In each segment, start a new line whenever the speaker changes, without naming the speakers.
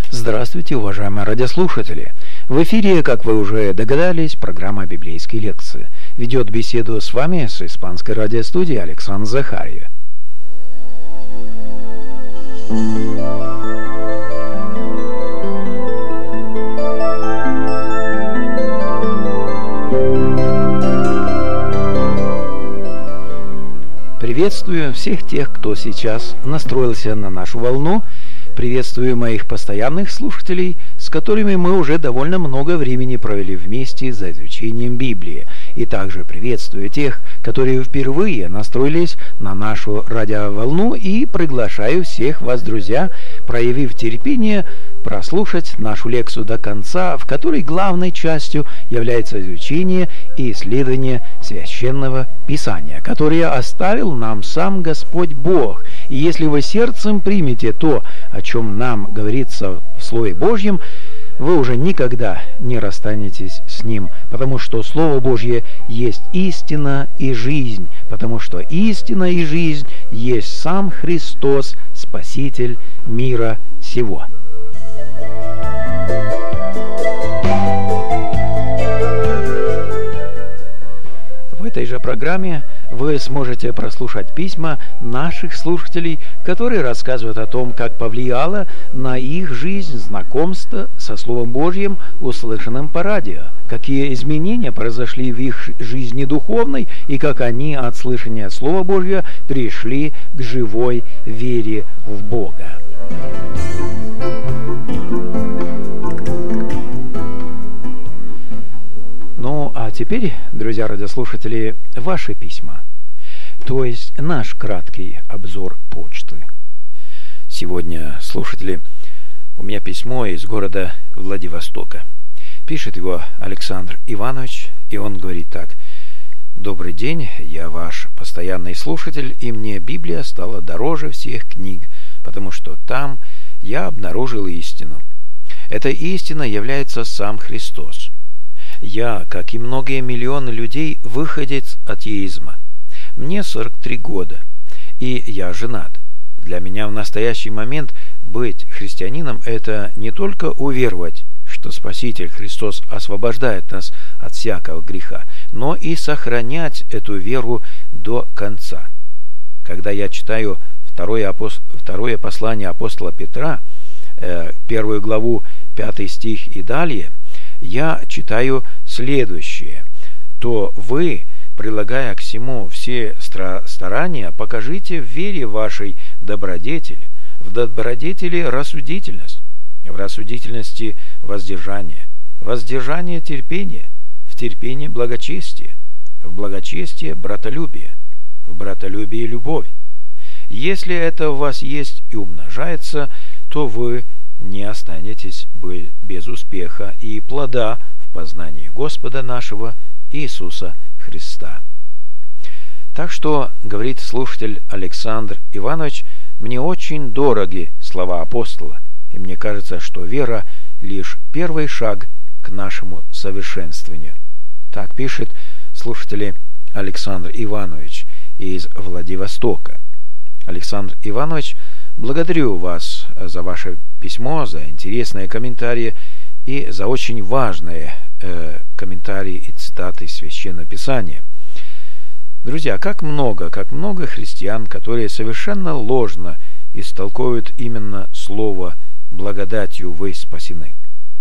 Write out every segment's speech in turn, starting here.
Здравствуйте, уважаемые радиослушатели! В эфире, как вы уже догадались, программа «Библейские лекции». Ведет беседу с вами с испанской радиостудии Александр Захарьев. Приветствую всех тех, кто сейчас настроился на нашу волну. Приветствую моих постоянных слушателей, с которыми мы уже довольно много времени провели вместе за изучением Библии. И также приветствую тех, которые впервые настроились на нашу радиоволну, и приглашаю всех вас, друзья, проявив терпение, прослушать нашу лекцию до конца, в которой главной частью является изучение и исследование Священного Писания, которое оставил нам сам Господь Бог. И если вы сердцем примете то, о чем нам говорится в Слове Божьем, вы уже никогда не расстанетесь с ним, потому что Слово Божье есть истина и жизнь, потому что истина и жизнь есть сам Христос, Спаситель мира сего. В этой же программе вы сможете прослушать письма наших слушателей, которые рассказывают о том, как повлияло на их жизнь знакомство со Словом Божьим, услышанным по радио, какие изменения произошли в их жизни духовной и как они от слышания Слова Божьего пришли к живой вере в Бога. Ну, а теперь, друзья радиослушатели, ваши письма, то есть наш краткий обзор почты. Сегодня, слушатели, у меня письмо из города Владивостока. Пишет его Александр Иванович, и он говорит так: «Добрый день, я ваш постоянный слушатель, и мне Библия стала дороже всех книг, потому что там я обнаружил истину. Эта истина является сам Христос. Я, как и многие миллионы людей, выходец от атеизма. Мне 43 года, и я женат. Для меня в настоящий момент быть христианином – это не только уверовать, что Спаситель Христос освобождает нас от всякого греха, но и сохранять эту веру до конца. Когда я читаю второе послание апостола Петра, 1 главу, 5 стих и далее, я читаю следующее: «То вы, прилагая к всему все старания, покажите в вере вашей добродетель, в добродетели рассудительность, в рассудительности воздержание, в воздержание терпение, в терпении благочестие, в благочестие братолюбие, в братолюбии любовь. Если это у вас есть и умножается, то вы не останетесь без успеха и плода в познании Господа нашего Иисуса Христа». Так что, говорит слушатель Александр Иванович, мне очень дороги слова апостола, и мне кажется, что вера лишь первый шаг к нашему совершенствованию. Так пишет слушатель Александр Иванович из Владивостока. Александр Иванович, благодарю вас за ваше письмо, за интересные комментарии и за очень важные комментарии и цитаты Священного Писания. Друзья, как много христиан, которые совершенно ложно истолковывают именно слово «благодатью вы спасены».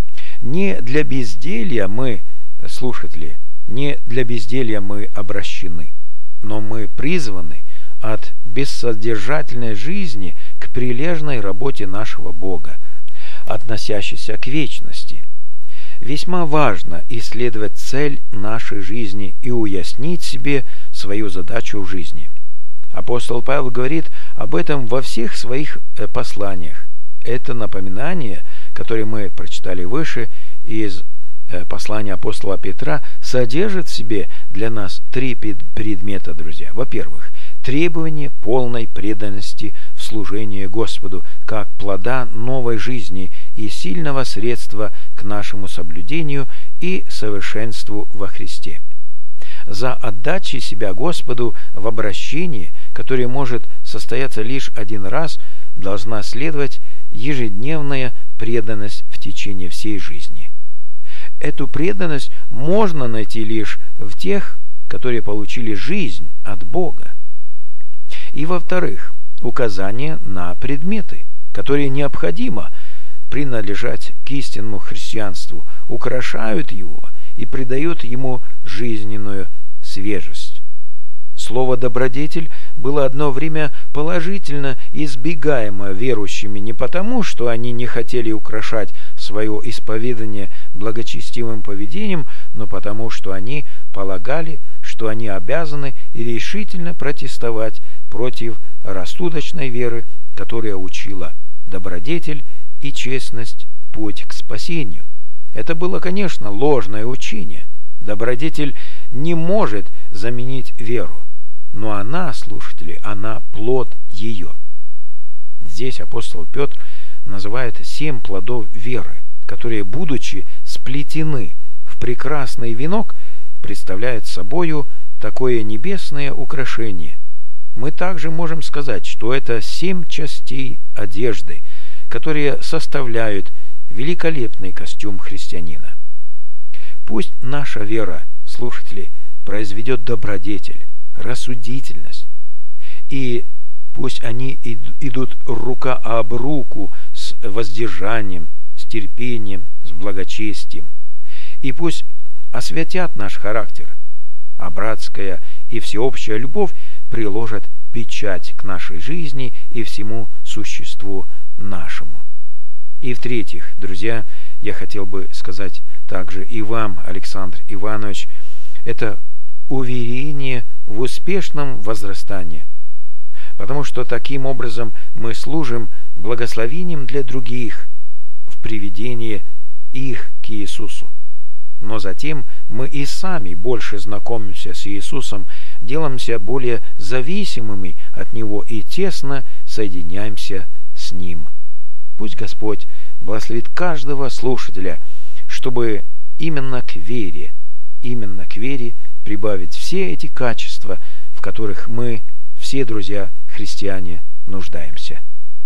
Не для безделья мы, слушатели, не для безделья мы обращены, но мы призваны от бессодержательной жизни к прилежной работе нашего Бога, относящейся к вечности. Весьма важно исследовать цель нашей жизни и уяснить себе свою задачу в жизни. Апостол Павел говорит об этом во всех своих посланиях. Это напоминание, которое мы прочитали выше из послания апостола Петра, содержит в себе для нас три предмета, друзья. Во-первых, требование полной преданности в служении Господу как плода новой жизни и сильного средства к нашему соблюдению и совершенству во Христе. За отдачей себя Господу в обращении, которое может состояться лишь один раз, должна следовать ежедневная преданность в течение всей жизни. Эту преданность можно найти лишь в тех, которые получили жизнь от Бога. И во-вторых, указание на предметы, которые необходимо принадлежать к истинному христианству, украшают его и придают ему жизненную свежесть. Слово «добродетель» было одно время положительно избегаемо верующими не потому, что они не хотели украшать свое исповедание благочестивым поведением, но потому, что они полагали, что они обязаны и решительно протестовать против рассудочной веры, которая учила добродетель и честность – путь к спасению. Это было, конечно, ложное учение. Добродетель не может заменить веру, но она, слушатели, она плод ее. Здесь апостол Петр называет 7 плодов веры, которые, будучи сплетены в прекрасный венок, представляют собою такое небесное украшение. Мы также можем сказать, что это 7 частей одежды, которые составляют великолепный костюм христианина. Пусть наша вера, слушатели, произведет добродетель, рассудительность, и пусть они идут рука об руку с воздержанием, с терпением, с благочестием, и пусть освятят наш характер, а братская и всеобщая любовь приложат печать к нашей жизни и всему существу нашему. И в-третьих, друзья, я хотел бы сказать также и вам, Александр Иванович, это уверение в успешном возрастании, потому что таким образом мы служим благословением для других в приведении их к Иисусу. Но затем мы и сами больше знакомимся с Иисусом, делаемся более зависимыми от Него и тесно соединяемся с Ним. Пусть Господь благословит каждого слушателя, чтобы именно к вере прибавить все эти качества, в которых мы, все друзья христиане, нуждаемся.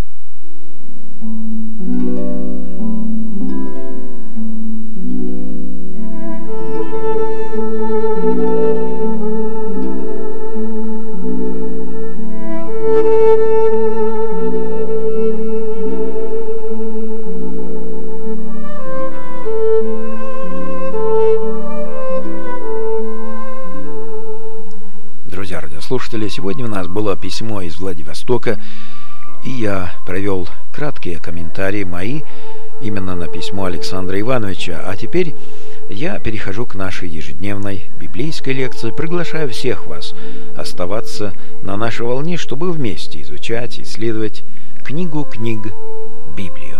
Друзья радиослушатели, сегодня у нас было письмо из Владивостока, и я провел краткие комментарии мои именно на письмо Александра Ивановича. А теперь я перехожу к нашей ежедневной библейской лекции. Приглашаю всех вас оставаться на нашей волне, чтобы вместе изучать и исследовать книгу книг Библию.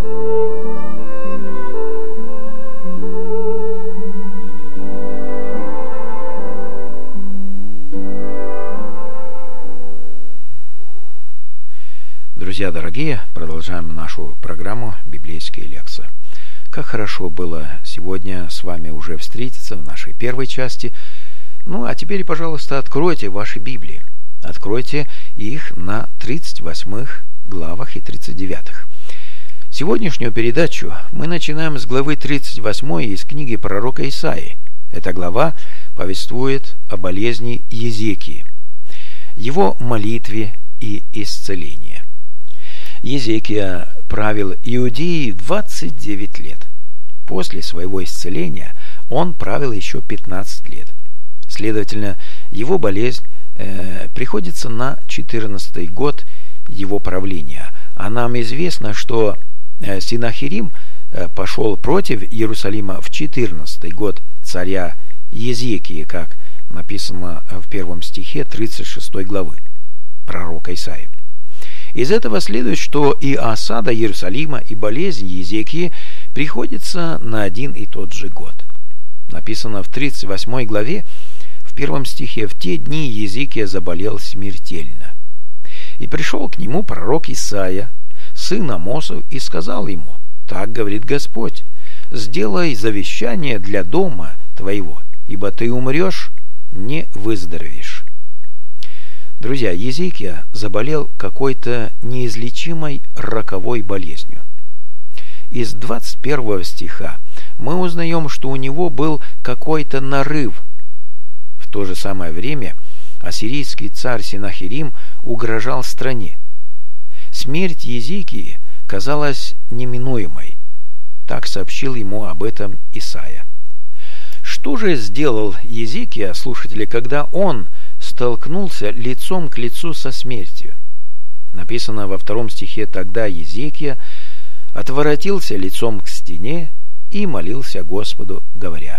Друзья дорогие, продолжаем нашу программу «Библейские лекции». Как хорошо было сегодня с вами уже встретиться в нашей первой части. Ну, а теперь, пожалуйста, откройте ваши Библии. Откройте их на 38 главах и 39. Сегодняшнюю передачу мы начинаем с главы 38 из книги пророка Исаии. Эта глава повествует о болезни Езекии, его молитве и исцелении. Езекия правил Иудеей 29 лет. После своего исцеления он правил еще 15 лет. Следовательно, его болезнь приходится на 14-й год его правления. А нам известно, что Синахирим пошел против Иерусалима в 14-й год царя Езекии, как написано в 1 стихе 36 главы пророка Исаии. Из этого следует, что и осада Иерусалима, и болезнь Езекии приходится на один и тот же год. Написано в 38 главе, в 1 стихе: «В те дни Езекия заболел смертельно. И пришел к нему пророк Исаия, сын Амосов, и сказал ему: так говорит Господь, сделай завещание для дома твоего, ибо ты умрешь, не выздоровеешь». Друзья, Езекия заболел какой-то неизлечимой роковой болезнью. из 21 стиха мы узнаем, что у него был какой-то нарыв. В то же самое время ассирийский царь Сенахерим угрожал стране. Смерть Езекии казалась неминуемой. Так сообщил ему об этом Исаия. Что же сделал Езекия, слушатели, когда он столкнулся лицом к лицу со смертью? Написано во 2 стихе: «Тогда Езекия отворотился лицом к стене и молился Господу, говоря: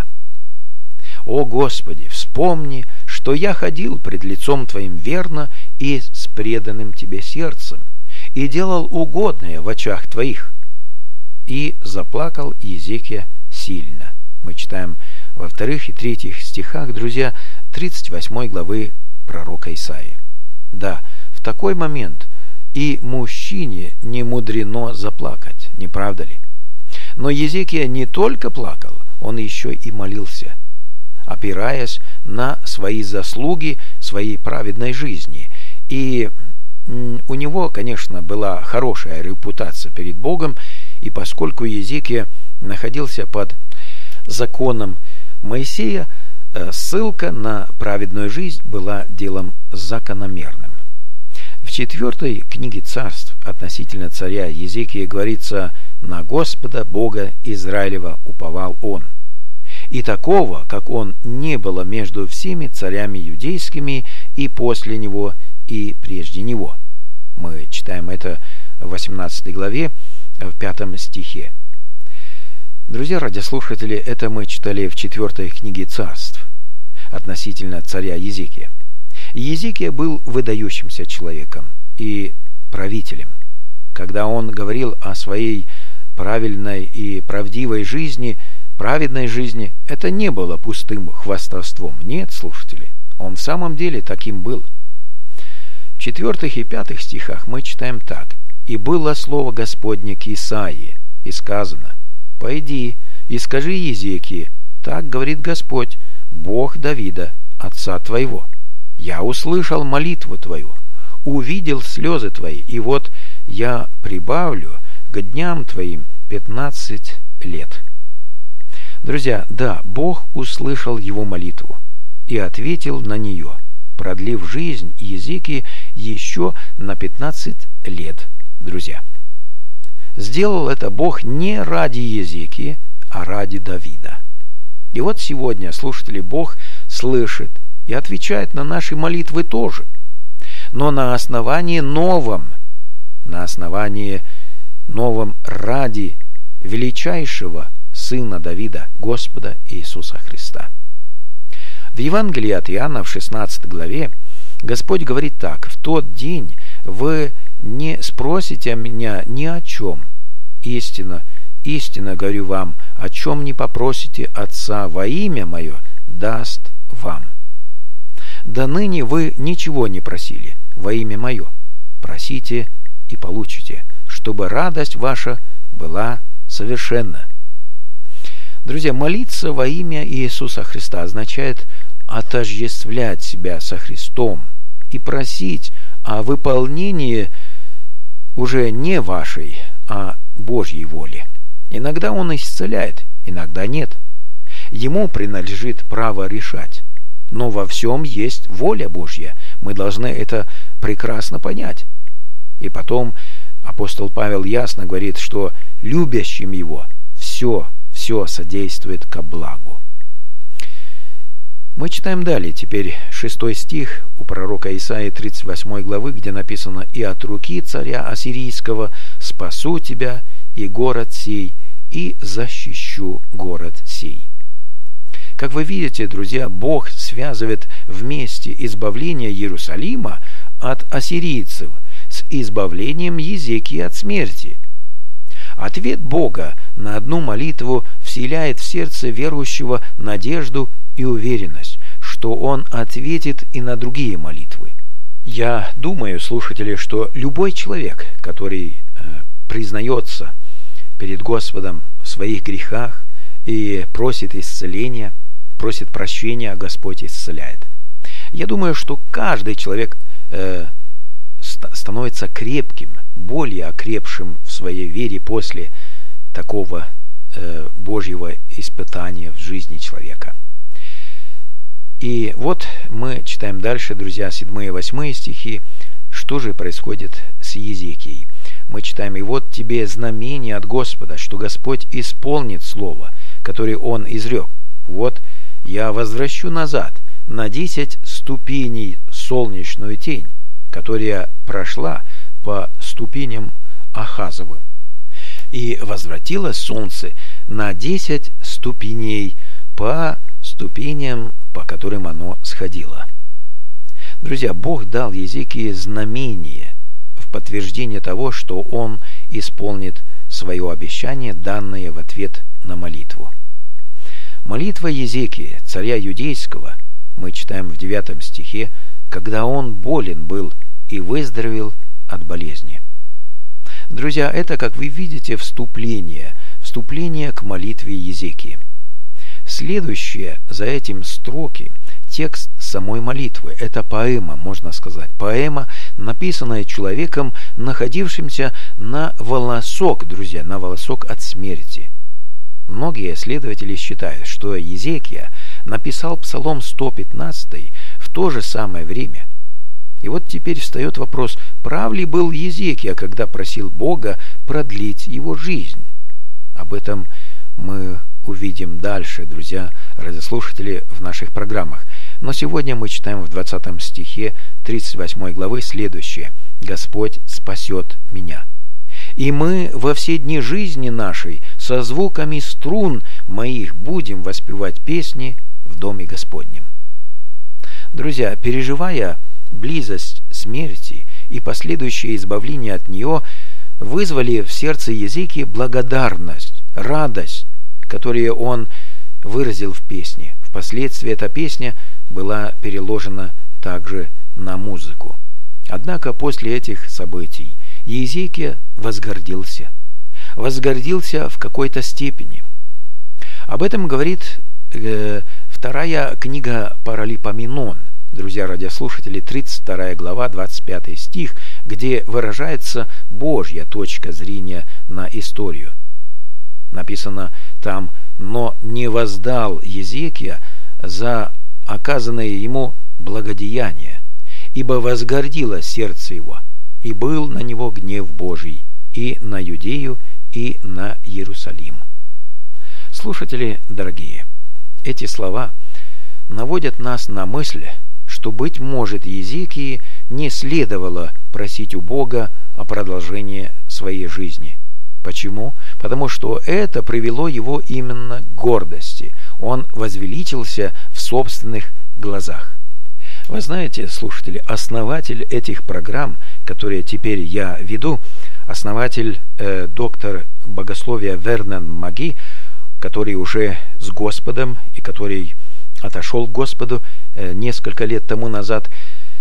О Господи, вспомни, что я ходил пред лицом Твоим верно и с преданным Тебе сердцем, и делал угодное в очах Твоих». И заплакал Езекия сильно. Мы читаем во 2 и 3 стихах, друзья, 38 главы пророка Исаии. Да, в такой момент и мужчине не мудрено заплакать, не правда ли? Но Езекия не только плакал, он еще и молился, опираясь на свои заслуги, своей праведной жизни. И у него, конечно, была хорошая репутация перед Богом, и поскольку Езекия находился под законом Моисея, ссылка на праведную жизнь была делом закономерным. В 4 книге Царств относительно царя Езекии говорится: «На Господа Бога Израилева уповал он. И такого, как он, не было между всеми царями юдейскими и после него, и прежде него». Мы читаем это в 18 главе, в 5 стихе. Друзья радиослушатели, это мы читали в 4 книге Царств относительно царя Езекия. Езекия был выдающимся человеком и правителем. Когда он говорил о своей правильной и правдивой жизни, праведной жизни, это не было пустым хвастовством. Нет, слушатели, он в самом деле таким был. В 4 и 5 стихах мы читаем так: «И было слово Господне к Исаии, и сказано: Пойди и скажи Езекии, так говорит Господь, Бог Давида, отца твоего. Я услышал молитву твою, увидел слезы твои, и вот я прибавлю к дням твоим 15 лет». Друзья, да, Бог услышал его молитву и ответил на нее, продлив жизнь Езекии еще на 15 лет, друзья. Сделал это Бог не ради Езекии, а ради Давида. И вот сегодня, слушатели, Бог слышит и отвечает на наши молитвы тоже, но на основании новом ради величайшего Сына Давида, Господа Иисуса Христа. В Евангелии от Иоанна в 16 главе Господь говорит так: «В тот день вы не спросите меня ни о чем. Истинно, истинно говорю вам, о чем не попросите Отца во имя Мое, даст вам. До ныне вы ничего не просили во имя Мое. Просите и получите, чтобы радость ваша была совершенна». Друзья, молиться во имя Иисуса Христа означает отождествлять себя со Христом и просить о выполнении уже не вашей, а Божьей воли. Иногда Он исцеляет, иногда нет. Ему принадлежит право решать. Но во всем есть воля Божья. Мы должны это прекрасно понять. И потом апостол Павел ясно говорит, что любящим Его все содействует ко благу. Мы читаем далее, теперь 6 стих у пророка Исаии 38 главы, где написано: «И от руки царя ассирийского спасу тебя и город сей, и защищу город сей». Как вы видите, друзья, Бог связывает вместе избавление Иерусалима от ассирийцев с избавлением Езекии от смерти. Ответ Бога на одну молитву вселяет в сердце верующего надежду и уверенность, что Он ответит и на другие молитвы. Я думаю, слушатели, что любой человек, который признается перед Господом в своих грехах и просит исцеления, просит прощения, а Господь исцеляет. Я думаю, что каждый человек становится крепким, более окрепшим в своей вере после такого Божьего испытания в жизни человека. И вот мы читаем дальше, друзья, 7 и 8 стихи. Что же происходит с Езекией? Мы читаем: «И вот тебе знамение от Господа, что Господь исполнит слово, которое Он изрек. Вот я возвращу назад на 10 ступеней солнечную тень, которая прошла по ступеням Ахазовым. И возвратилось солнце на 10 ступеней по ступеням, по которым оно сходило». Друзья, Бог дал Езекии знамение в подтверждение того, что он исполнит свое обещание, данное в ответ на молитву. Молитва Езекии, царя Юдейского, мы читаем в 9 стихе, когда он болен был и выздоровел от болезни. Друзья, это, как вы видите, вступление к молитве Езекии. Следующие за этим строки, текст самой молитвы. Это поэма, можно сказать. Поэма, написанная человеком, находившимся на волосок, друзья, на волосок от смерти. Многие исследователи считают, что Езекия написал Псалом 115 в то же самое время. И вот теперь встает вопрос, прав ли был Езекия, когда просил Бога продлить его жизнь? Об этом мы увидим дальше, друзья, радиослушатели, в наших программах. Но сегодня мы читаем в 20 стихе 38 главы следующее: «Господь спасет меня. И мы во все дни жизни нашей со звуками струн моих будем воспевать песни в доме Господнем». Друзья, переживая близость смерти и последующее избавление от нее, вызвали в сердце Езекии благодарность, радость, которые он выразил в песне. Впоследствии эта песня была переложена также на музыку. Однако после этих событий Езекия возгордился в какой-то степени. Об этом говорит вторая книга Паралипоменон, друзья радиослушатели, 32 глава, 25 стих, где выражается Божья точка зрения на историю. Написано там: «Но не воздал Езекия за оказанное ему благодеяние, ибо возгордило сердце его, и был на него гнев Божий и на Юдею, и на Иерусалим». Слушатели дорогие, эти слова наводят нас на мысль, что, быть может, Езекии не следовало просить у Бога о продолжении своей жизни. Почему? Потому что это привело его именно к гордости. Он возвеличился в собственных глазах. Вы знаете, слушатели, основатель этих программ, которые теперь я веду, основатель доктор богословия Вернон Маги, который уже с Господом и который отошел к Господу несколько лет тому назад,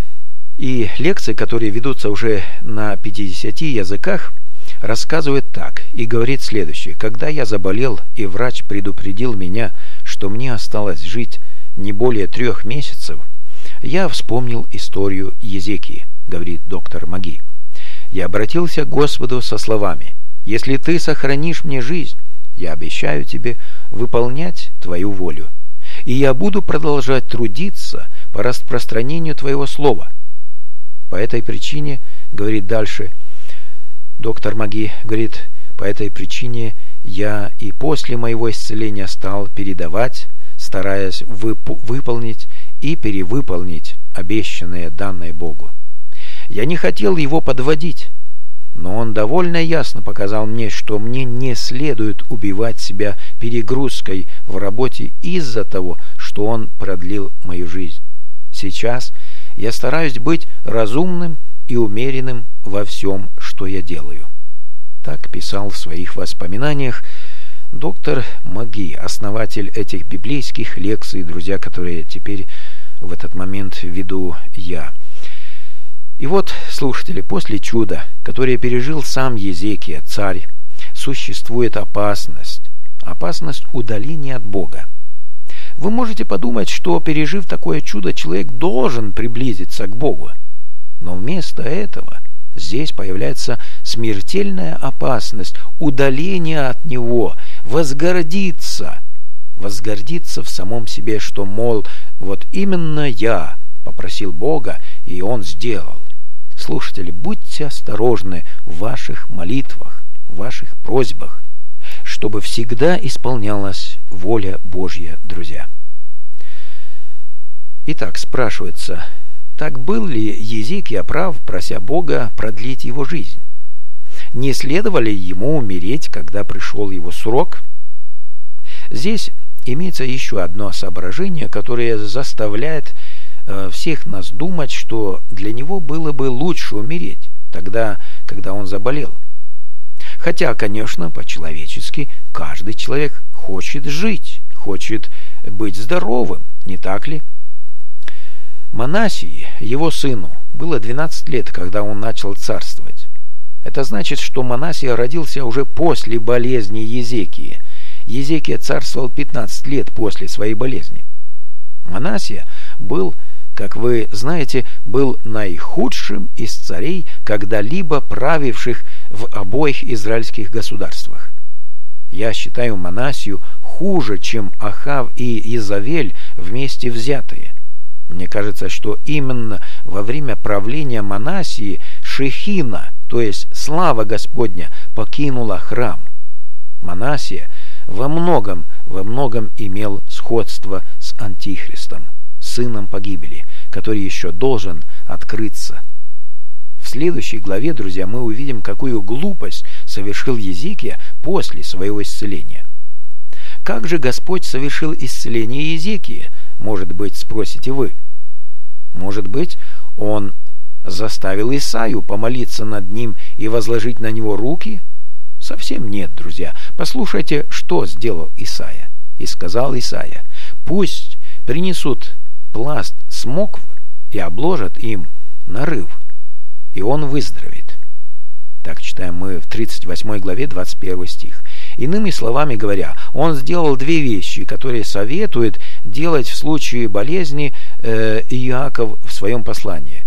и лекции, которые ведутся уже на 50 языках, рассказывает так и говорит следующее: «Когда я заболел, и врач предупредил меня, что мне осталось жить не более 3 месяцев, я вспомнил историю Езекии», говорит доктор Маги. «Я обратился к Господу со словами: если ты сохранишь мне жизнь, я обещаю тебе выполнять твою волю, и я буду продолжать трудиться по распространению твоего слова. По этой причине, говорит дальше доктор Маги, говорит, по этой причине я и после моего исцеления стал передавать, стараясь выполнить и перевыполнить обещанное, данное Богу. Я не хотел его подводить, но он довольно ясно показал мне, что мне не следует убивать себя перегрузкой в работе из-за того, что он продлил мою жизнь. Сейчас я стараюсь быть разумным и умеренным во всем, что я делаю». Так писал в своих воспоминаниях доктор Маги, основатель этих библейских лекций, друзья, которые теперь в этот момент веду я. И вот, слушатели, после чуда, которое пережил сам Езекия, царь, существует опасность удаления от Бога. Вы можете подумать, что, пережив такое чудо, человек должен приблизиться к Богу. Но вместо этого здесь появляется смертельная опасность удаления от него, возгордиться в самом себе, что, мол, вот именно я попросил Бога, и Он сделал. Слушатели, будьте осторожны в ваших молитвах, в ваших просьбах, чтобы всегда исполнялась воля Божья, друзья. Итак, спрашивается, так был ли Езекия прав, прося Бога продлить его жизнь? Не следовало ли ему умереть, когда пришел его срок? Здесь имеется еще одно соображение, которое заставляет всех нас думать, что для него было бы лучше умереть тогда, когда он заболел. Хотя, конечно, по-человечески каждый человек хочет жить, хочет быть здоровым, не так ли? Манассии, его сыну, было 12 лет, когда он начал царствовать. Это значит, что Манассия родился уже после болезни Езекии. Езекия царствовал 15 лет после своей болезни. Манассия был, как вы знаете, был наихудшим из царей, когда-либо правивших в обоих израильских государствах. Я считаю Манассию хуже, чем Ахав и Иезавель вместе взятые. Мне кажется, что именно во время правления Манассии Шехина, то есть слава Господня, покинула храм. Манассия во многом имел сходство с Антихристом, сыном погибели, который еще должен открыться. В следующей главе, друзья, мы увидим, какую глупость совершил Езекия после своего исцеления. Как же Господь совершил исцеление Езекии, может быть, спросите вы? Может быть, Он заставил Исаию помолиться над ним и возложить на него руки? Совсем нет, друзья. Послушайте, что сделал Исаия. И сказал Исаия: «Пусть принесут пласт смокв и обложат им нарыв, и он выздоровеет». Так читаем мы в 38 главе 21 стих. Иными словами говоря, он сделал две вещи, которые советует делать в случае болезни Иаков в своем послании.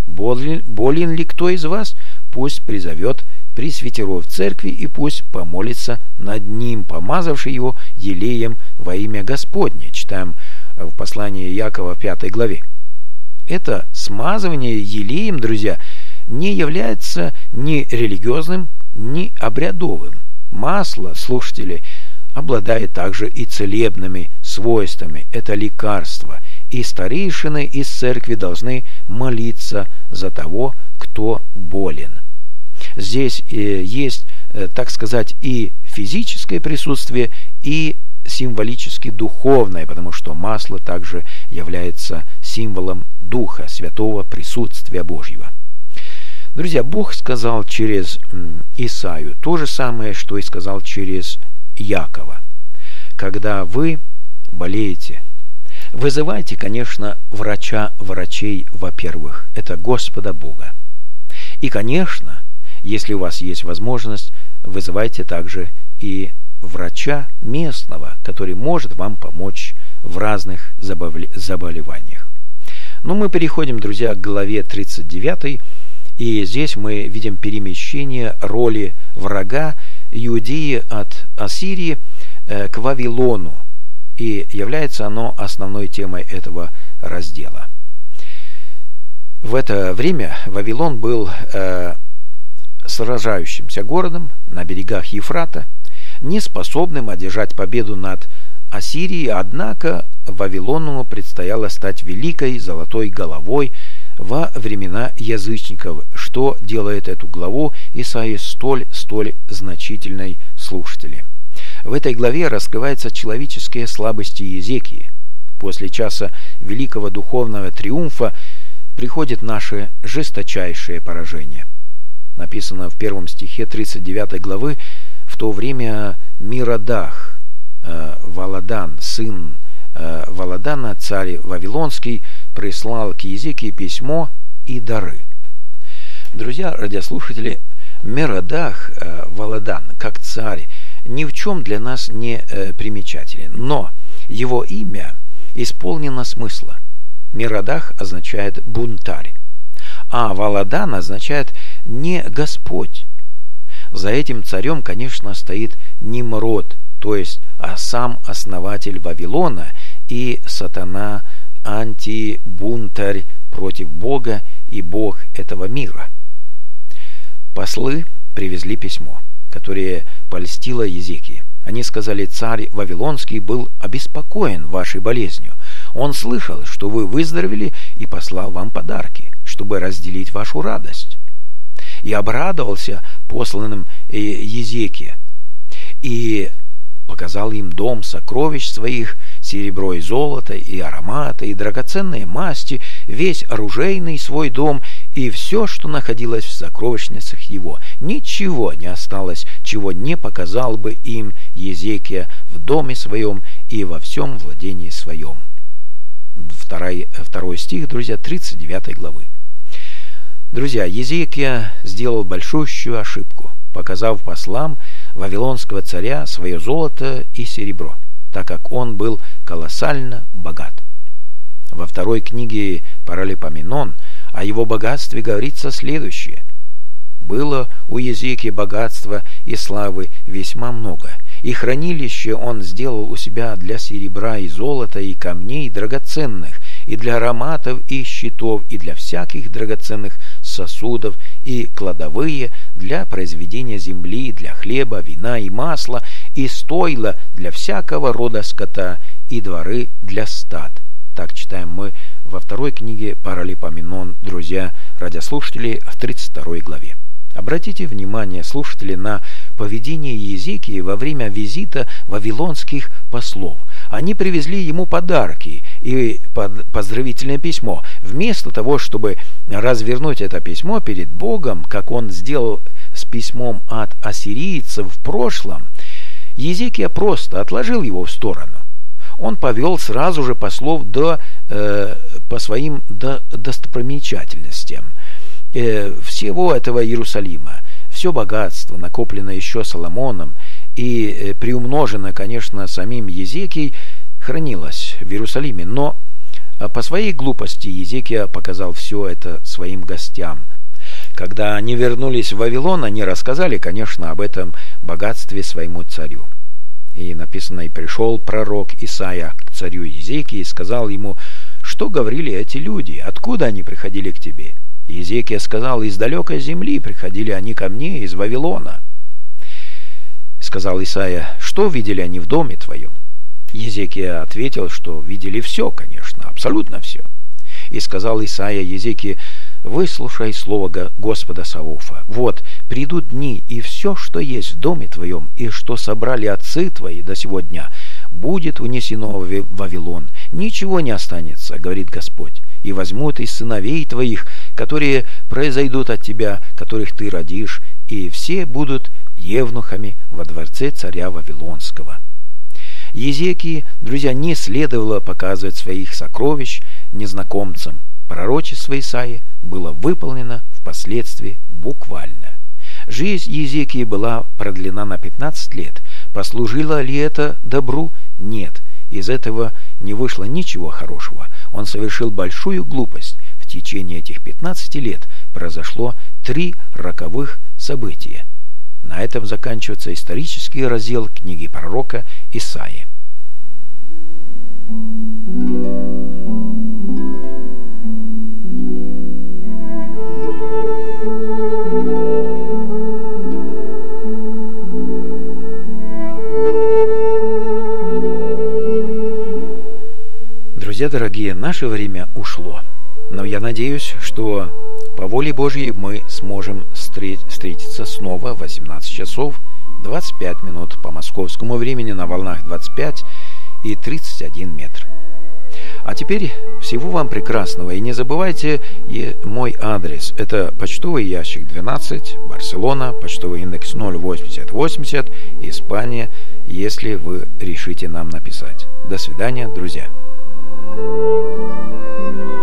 «Болен ли кто из вас? Пусть призовет пресвитеров церкви и пусть помолится над ним, помазавший его елеем во имя Господне». Читаем в послании Иакова 5 главе. Это смазывание елеем, друзья, не является ни религиозным, ни обрядовым. Масло, слушатели, обладает также и целебными свойствами. Это лекарство. И старейшины из церкви должны молиться за того, кто болен. Здесь есть, так сказать, и физическое присутствие, и символически духовное, потому что масло также является символом Духа Святого, присутствия Божьего. Друзья, Бог сказал через Исаию то же самое, что и сказал через Иакова. Когда вы болеете, вызывайте, конечно, врачей, во-первых, это Господа Бога. И, конечно, если у вас есть возможность, вызывайте также и врача местного, который может вам помочь в разных заболеваниях. Но мы переходим, друзья, к главе 39, и здесь мы видим перемещение роли врага Иудеи от Ассирии к Вавилону, и является оно основной темой этого раздела. В это время Вавилон был сражающимся городом на берегах Ефрата, неспособным одержать победу над Ассирией, однако Вавилону предстояло стать великой золотой головой во времена язычников, что делает эту главу Исаии столь значительной, слушатели. В этой главе раскрываются человеческие слабости Езекии. После часа великого духовного триумфа приходит наше жесточайшее поражение. Написано в 1 стихе 39 главы: «В то время Мирадах, Валадан, сын Валадана, царь Вавилонский, прислал к Езекии письмо и дары». Друзья, радиослушатели, Мирадах, Валадан, как царь, ни в чем для нас не примечателен, но его имя исполнено смысла. Мирадах означает бунтарь, а Валадан означает не Господь. За этим царем, конечно, стоит Нимрод, то есть сам основатель Вавилона и сатана, антибунтарь против Бога и Бог этого мира. Послы привезли письмо, которое польстило Езекии. Они сказали: царь Вавилонский был обеспокоен вашей болезнью. Он слышал, что вы выздоровели, и послал вам подарки, чтобы разделить вашу радость. И обрадовался посланным Езекии, и показал им дом сокровищ своих, серебро и золото, и ароматы, и драгоценные масти, весь оружейный свой дом, и все, что находилось в сокровищницах его. Ничего не осталось, чего не показал бы им Езекия в доме своем и во всем владении своем. Второй стих, друзья, 39 главы. Друзья, Езекия сделал большущую ошибку, показав послам вавилонского царя свое золото и серебро, так как он был колоссально богат. Во второй книге Паралипоменон о его богатстве говорится следующее: «Было у Езекии богатства и славы весьма много, и хранилище он сделал у себя для серебра и золота, и камней драгоценных, и для ароматов и щитов, и для всяких драгоценных сосудов, и кладовые для произведения земли, для хлеба, вина и масла, и стойла для всякого рода скота, и дворы для стад». Так читаем мы во второй книге Паралипоменон, друзья радиослушатели, в 32 главе. Обратите внимание, слушатели, на поведение Езекии во время визита вавилонских послов. Они привезли ему подарки и поздравительное письмо. Вместо того, чтобы развернуть это письмо перед Богом, как он сделал с письмом от ассирийцев в прошлом, Езекия просто отложил его в сторону. Он повел сразу же послов по своим достопримечательностям всего этого Иерусалима. Все богатство, накопленное еще Соломоном и приумножено, конечно, самим Езекией, хранилось в Иерусалиме. Но по своей глупости Езекия показал все это своим гостям. Когда они вернулись в Вавилон, они рассказали, конечно, об этом богатстве своему царю. И написано: «И пришел пророк Исаия к царю Езекии и сказал ему: что говорили эти люди? Откуда они приходили к тебе?» Езекия сказал: «Из далекой земли приходили они ко мне, из Вавилона». Сказал Исаия: «Что видели они в доме твоем?» Езекия ответил, что видели все, конечно, абсолютно все. И сказал Исаия Езекии: «Выслушай слово Господа Саваофа. Вот, придут дни, и все, что есть в доме твоем, и что собрали отцы твои до сего дня, будет унесено в Вавилон. Ничего не останется, говорит Господь, и возьмут из сыновей твоих, которые произойдут от тебя, которых ты родишь, и все будут евнухами во дворце царя Вавилонского». Езекии, друзья, не следовало показывать своих сокровищ незнакомцам. Пророчество Исаии было выполнено впоследствии буквально. Жизнь Езекии была продлена на 15 лет. Послужило ли это добру? Нет. Из этого не вышло ничего хорошего. Он совершил большую глупость. В течение этих 15 лет произошло 3 роковых события. На этом заканчивается исторический раздел книги пророка Исаии. Друзья дорогие, наше время ушло, но я надеюсь, что по воле Божьей мы сможем встретиться снова в 18 часов 25 минут по московскому времени на волнах 25 и 31 метр. А теперь всего вам прекрасного, и не забывайте мой адрес. Это почтовый ящик 12, Барселона, почтовый индекс 08080, Испания, если вы решите нам написать. До свидания, друзья.